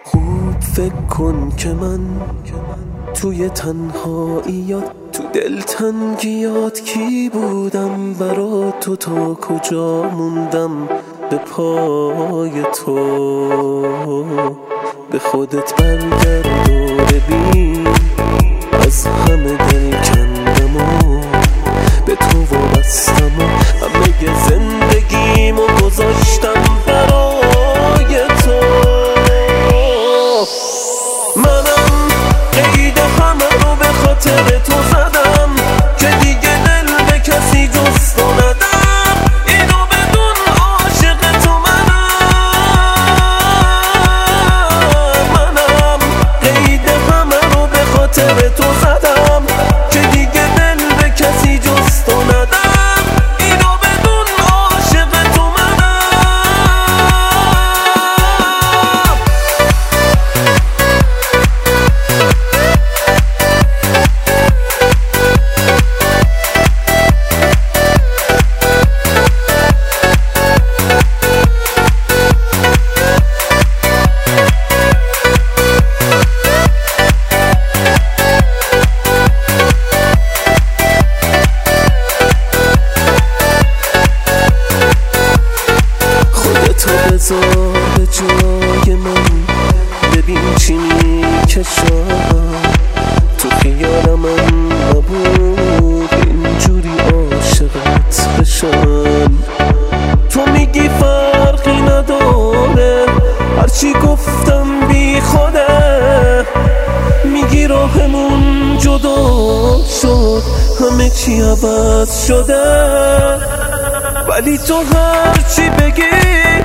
خوب فکر کن که من توی تنهاییات، تو دلتنگیات کی بودم برا تو، تا کجا موندم به پای تو. به خودت برگرد و ببین از همه دل کندم و به تو وابستم و همه زندگیمو گذاشتم برای تو. منم قید همه رو به خاطر تو زدم که دیگه دل به کسی جز تو ندم. اینو بدون عاشق تو منم قید همه رو به خاطر تو زدم که دیگه دل به کسی جز تو ندم. اینو بدون عاشق تو بذار جای من، ببین چی میکشم. تو خیال من نبود اینجوری عاشقت بشم. تو میگی فرقی نداره هرچی گفتم بی خوده، میگی راهمون جدا شد همه چی عوض شده. ولی تو هرچی بگی